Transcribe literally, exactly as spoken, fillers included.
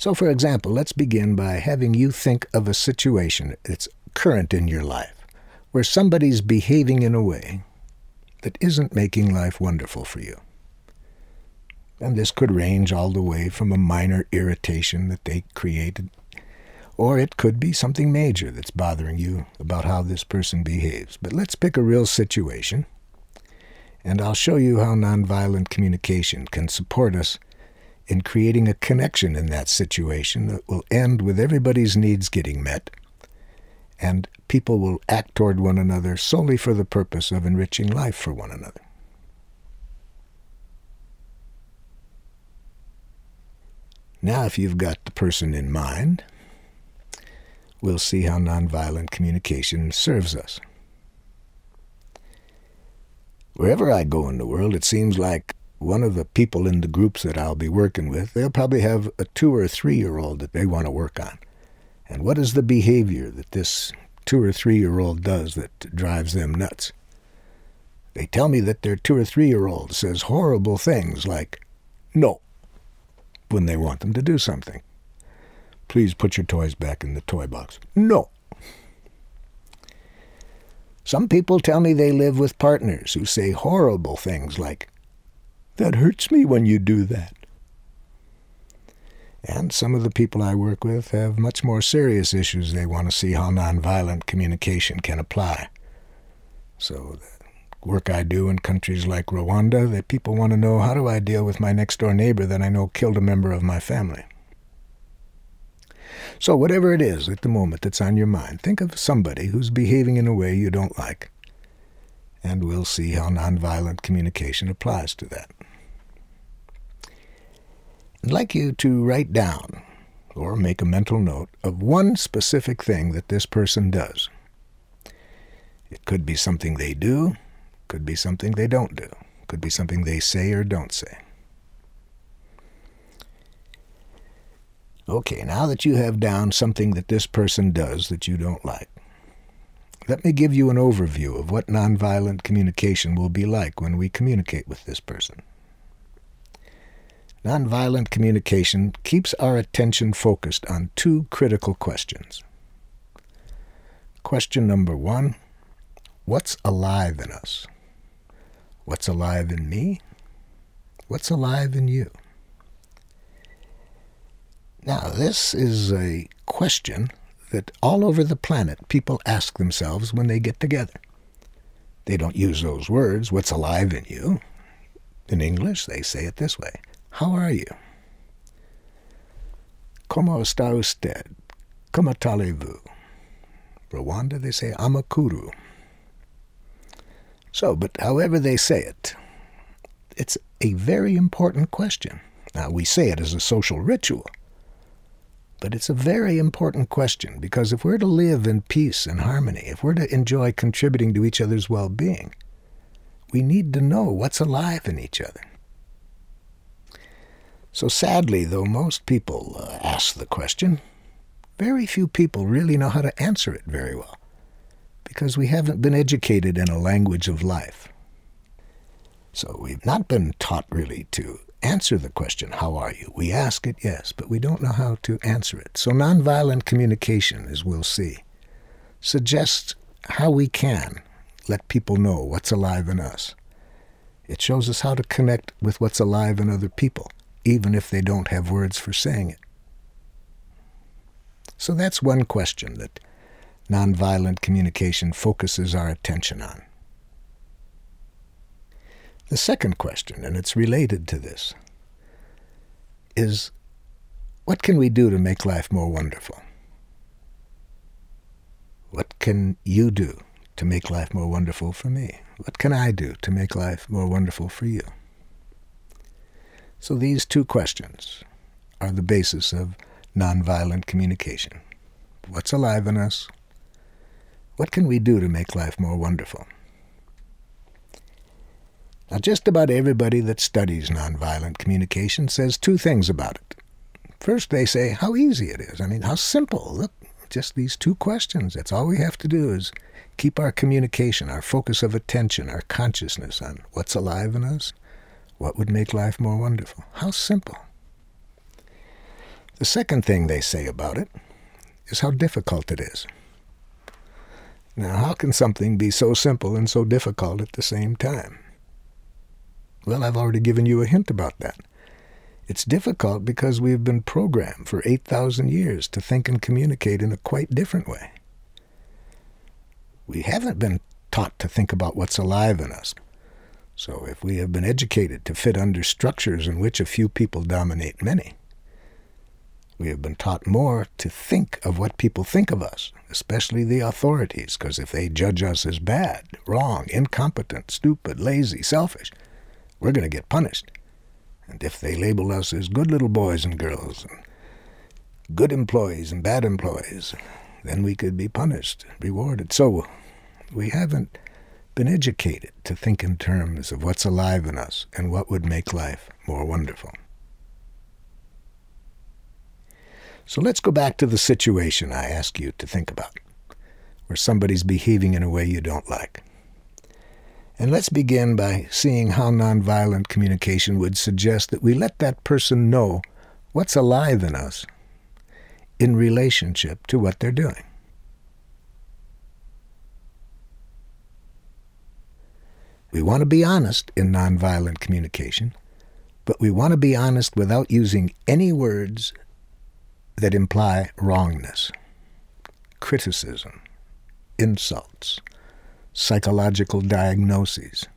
So, for example, let's begin by having you think of a situation that's current in your life, where somebody's behaving in a way that isn't making life wonderful for you. And this could range all the way from a minor irritation that they created, or it could be something major that's bothering you about how this person behaves. But let's pick a real situation, and I'll show you how nonviolent communication can support us in creating a connection in that situation that will end with everybody's needs getting met, and people will act toward one another solely for the purpose of enriching life for one another. Now, if you've got the person in mind, we'll see how nonviolent communication serves us. Wherever I go in the world, it seems like one of the people in the groups that I'll be working with, they'll probably have a two- or three-year-old that they want to work on. And what is the behavior that this two- or three-year-old does that drives them nuts? They tell me that their two- or three-year-old says horrible things like, "No," when they want them to do something. "Please put your toys back in the toy box." "No." Some people tell me they live with partners who say horrible things like, "That hurts me when you do that." And some of the people I work with have much more serious issues they want to see how nonviolent communication can apply. So the work I do in countries like Rwanda, that people want to know, how do I deal with my next-door neighbor that I know killed a member of my family? So whatever it is at the moment that's on your mind, think of somebody who's behaving in a way you don't like, and we'll see how nonviolent communication applies to that. I'd like you to write down or make a mental note of one specific thing that this person does. It could be something they do, could be something they don't do, could be something they say or don't say. Okay, now that you have down something that this person does that you don't like, let me give you an overview of what nonviolent communication will be like when we communicate with this person. Nonviolent communication keeps our attention focused on two critical questions. Question number one, what's alive in us? What's alive in me? What's alive in you? Now, this is a question that all over the planet people ask themselves when they get together. They don't use those words, what's alive in you. In English, they say it this way, how are you? Como está usted? Como allez-vous? Rwanda, they say amakuru. So, but however they say it, it's a very important question. Now, we say it as a social ritual, but it's a very important question, because if we're to live in peace and harmony, if we're to enjoy contributing to each other's well-being, we need to know what's alive in each other. So sadly, though most people uh, ask the question, very few people really know how to answer it very well, because we haven't been educated in a language of life. So we've not been taught really to answer the question, how are you? We ask it, yes, but we don't know how to answer it. So nonviolent communication, as we'll see, suggests how we can let people know what's alive in us. It shows us how to connect with what's alive in other people, even if they don't have words for saying it. So that's one question that nonviolent communication focuses our attention on. The second question, and it's related to this, is what can we do to make life more wonderful? What can you do to make life more wonderful for me? What can I do to make life more wonderful for you? So these two questions are the basis of nonviolent communication. What's alive in us? What can we do to make life more wonderful? Now, just about everybody that studies nonviolent communication says two things about it. First, they say how easy it is. I mean, how simple. Look, just these two questions. That's all we have to do is keep our communication, our focus of attention, our consciousness on what's alive in us, what would make life more wonderful. How simple. The second thing they say about it is how difficult it is. Now, how can something be so simple and so difficult at the same time? Well, I've already given you a hint about that. It's difficult because we've been programmed for eight thousand years to think and communicate in a quite different way. We haven't been taught to think about what's alive in us. So if we have been educated to fit under structures in which a few people dominate many, we have been taught more to think of what people think of us, especially the authorities, because if they judge us as bad, wrong, incompetent, stupid, lazy, selfish, we're going to get punished. And if they label us as good little boys and girls, and good employees and bad employees, then we could be punished, rewarded. So we haven't been educated to think in terms of what's alive in us and what would make life more wonderful. So let's go back to the situation I ask you to think about, where somebody's behaving in a way you don't like. And let's begin by seeing how nonviolent communication would suggest that we let that person know what's alive in us in relationship to what they're doing. We want to be honest in nonviolent communication, but we want to be honest without using any words that imply wrongness, criticism, insults, psychological diagnoses,